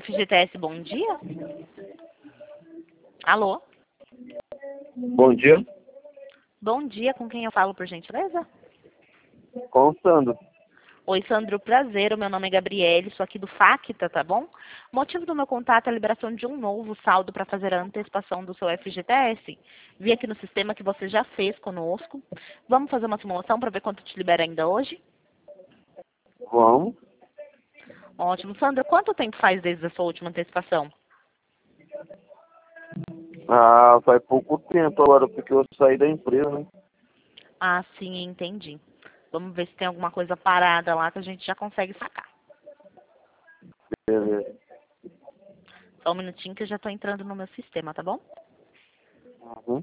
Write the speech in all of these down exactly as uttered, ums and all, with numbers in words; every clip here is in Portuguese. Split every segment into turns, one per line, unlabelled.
F G T S, bom dia. Alô?
Bom dia.
Bom dia, com quem eu falo, por gentileza?
Com o Sandro.
Oi, Sandro, prazer. O meu nome é Gabriele, sou aqui do Facta, tá bom? O motivo do meu contato é a liberação de um novo saldo para fazer a antecipação do seu F G T S. Vi aqui no sistema que você já fez conosco. Vamos fazer uma simulação para ver quanto te libera ainda hoje?
Vamos.
Ótimo. Sandro, quanto tempo faz desde a sua última antecipação?
Ah, faz pouco tempo agora, porque eu saí da empresa, né?
Ah, sim, entendi. Vamos ver se tem alguma coisa parada lá que a gente já consegue sacar.
Beleza.
Só um minutinho que eu já estou entrando no meu sistema, tá bom?
Uhum.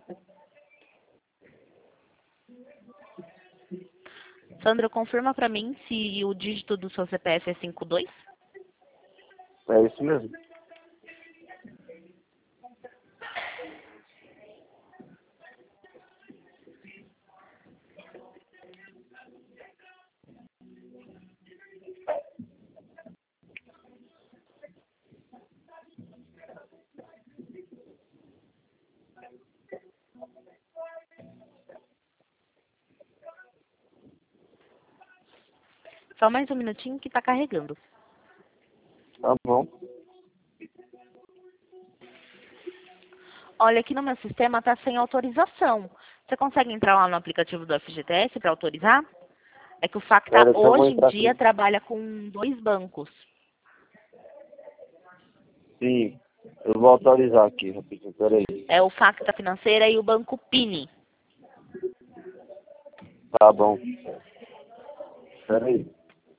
Sandro, confirma para mim se o dígito do seu C P F é cinco dois?
É isso mesmo.
Só mais um minutinho que está carregando.
Tá bom.
Olha, aqui no meu sistema está sem autorização. Você consegue entrar lá no aplicativo do F G T S para autorizar? É que o Facta
Pera que eu vou
hoje em
entrar
dia
aqui.
trabalha com dois bancos.
Sim. Eu vou autorizar aqui, rapidinho. Pera aí.
É o Facta Financeira e o Banco Pini.
Tá bom. Pera aí.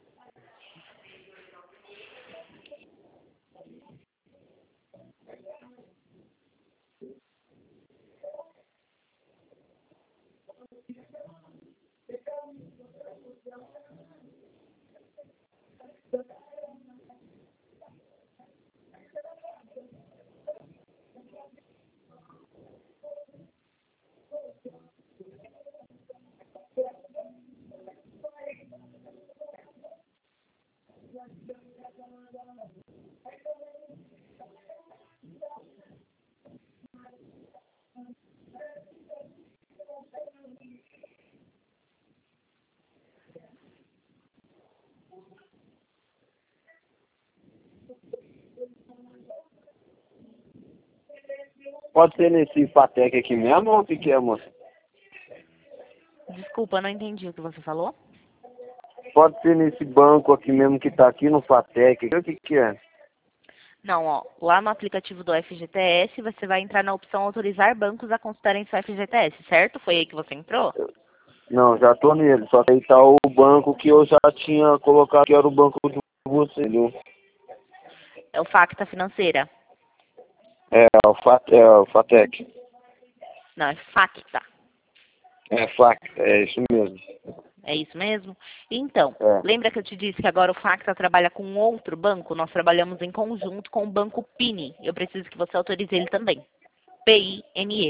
Pode ser nesse Fatec aqui mesmo ou o que que é, moça?
Desculpa, não entendi o que você falou.
Pode ser nesse banco aqui mesmo que tá aqui no Fatec. O que que é?
Não, ó, lá no aplicativo do F G T S, você vai entrar na opção autorizar bancos a considerarem seu F G T S, certo? Foi aí que você entrou?
Não, já tô nele. Só que aí tá o banco que eu já tinha colocado, que era o banco de você, entendeu?
É o Facta Financeira.
É, o, Fat, é o Fatec.
Não, é Facta.
É, Fac, é isso mesmo.
É isso mesmo? Então,
É,
lembra que eu te disse que agora o Facta trabalha com outro banco? Nós trabalhamos em conjunto com o Banco Pini. Eu preciso que você autorize ele também. P I N E.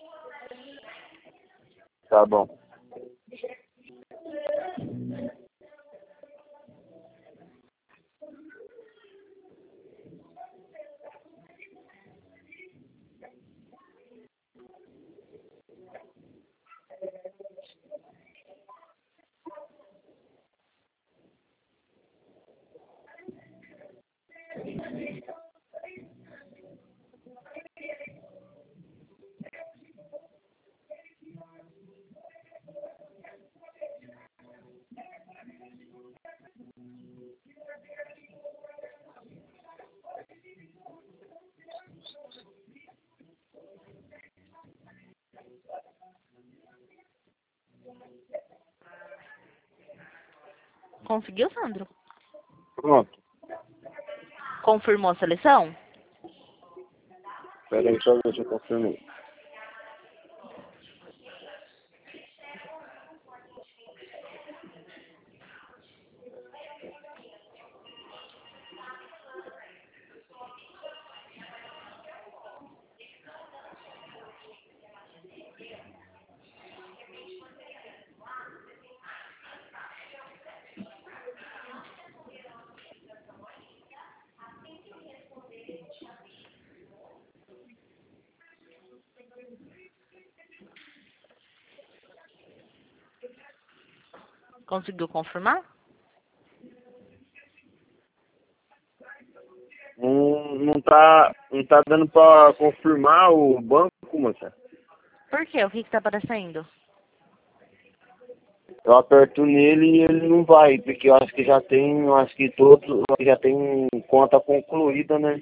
tá bom.
Conseguiu, Sandro?
Pronto.
Confirmou a seleção?
Pera aí, só ver se eu confirmei.
Conseguiu confirmar?
Não, não, tá, não tá dando pra confirmar o banco, moça.
Por quê? O que que tá aparecendo?
Eu aperto nele e ele não vai, porque eu acho que já tem, eu acho que todos já tem conta concluída, né?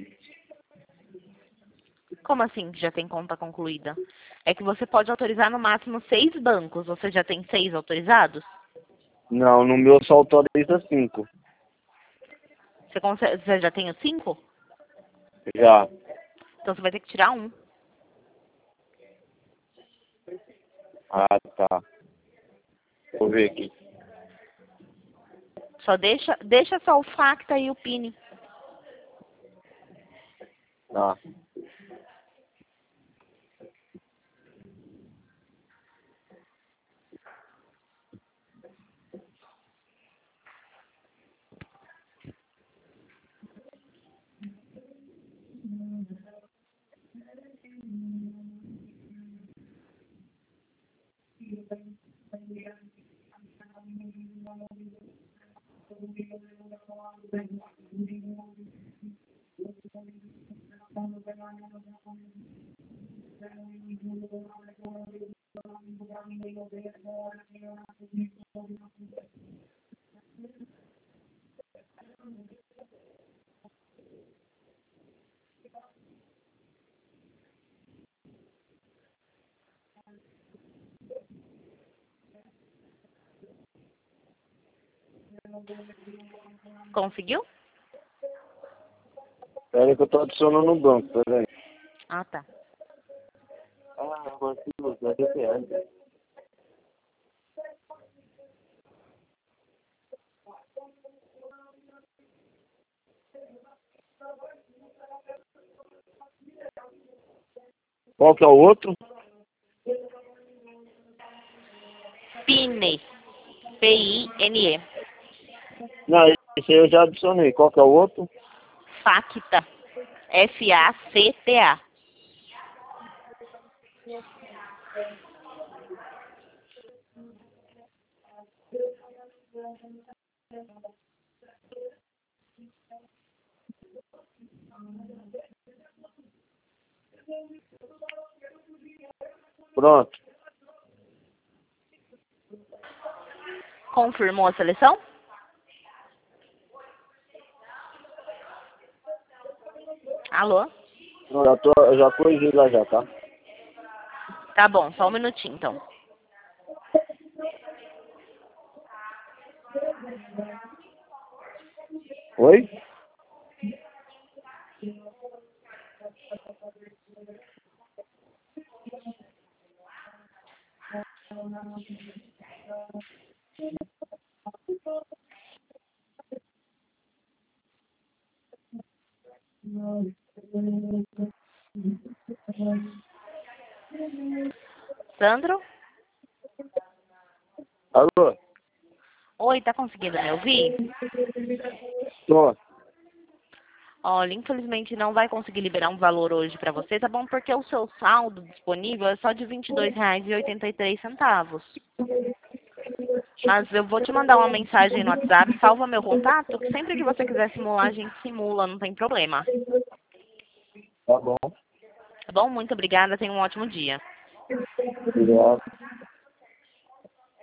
Como assim que já tem conta concluída? É que você pode autorizar no máximo seis bancos. Você já tem seis autorizados?
Não, no meu só autoriza cinco.
Você, consegue, você já tem os cinco?
Já.
Então você vai ter que tirar um.
Ah, tá. Vou ver aqui.
Só deixa, deixa só o Facta e o Pini.
Tá.
Conseguiu?
Pera aí que eu tô adicionando no banco, pera aí.
Ah, tá.
Ah, agora sim, moça, é D P R. Qual que é o outro?
Pine. P I N E.
Não, esse aí eu já adicionei. Qual que é o outro?
Facta. F A C T A.
Pronto.
Confirmou a seleção? Alô?
Eu já tô, eu já corrigi lá já, tá?
Tá bom, só um minutinho então.
Oi?
Sandro?
Alô?
Oi, tá conseguindo me ouvir?
Tô.
Olha, infelizmente não vai conseguir liberar um valor hoje pra você, tá bom? Porque o seu saldo disponível é só de vinte e dois reais e oitenta e três centavos. Mas eu vou te mandar uma mensagem no WhatsApp, salva meu contato, que sempre que você quiser simular, a gente simula, não tem problema.
Tá bom.
Tá bom? Muito obrigada, tenha um ótimo dia.
Obrigado.